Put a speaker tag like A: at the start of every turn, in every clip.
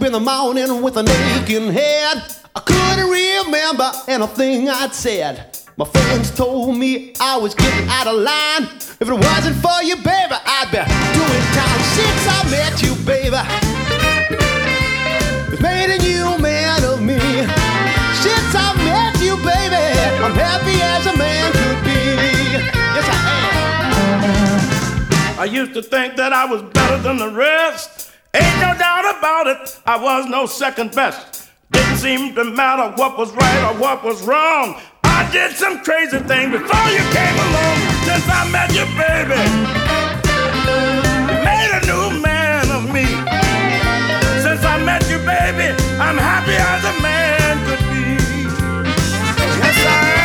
A: in the morning with an aching head. I couldn't remember anything I'd said. My friends told me I was getting out of line. If it wasn't for you, baby, I'd be doing time. Since I met you, baby, it's made a new man of me. Since I met you, baby, I'm happy as a man could be. Yes, I am.
B: I used to think that I was better than the rest. Ain't no doubt about it, I was no second best. Didn't seem to matter what was right or what was wrong. I did some crazy things before you came along. Since I met you, baby, you made a new man of me. Since I met you, baby, I'm happy as a man could be. Yes, I am.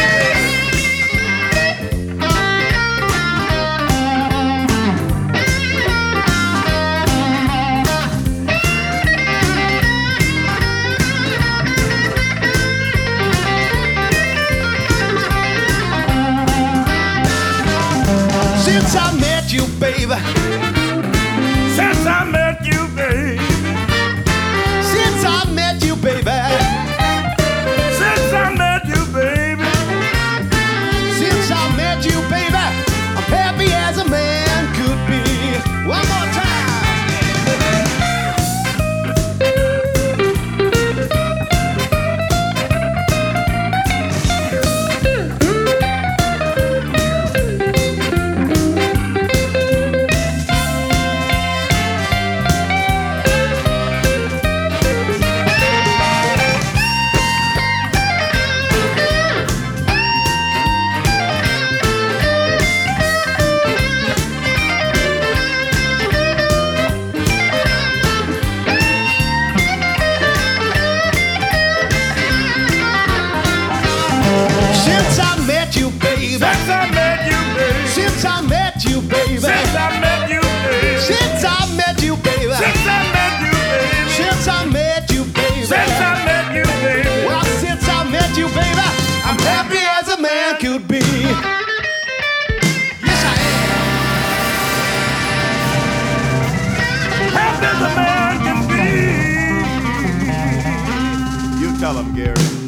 A: Since I met you, baby.
B: Since I met you, baby.
A: Since I met you, baby.
B: Since I met you, baby.
A: Since I met you, baby, I'm happy as a man could be. One more time. Since I met you, baby.
B: Since I met you, baby.
A: Since I met you, baby.
B: Since I met you, baby.
A: Since I met you, baby.
B: Since I met you, baby.
A: Since I met you, baby.
B: Since I met you, baby.
A: Well, since I met you, baby, I'm happy as a man could be. Yes, I am.
B: Happy as a man can be.
A: You tell him, Gary.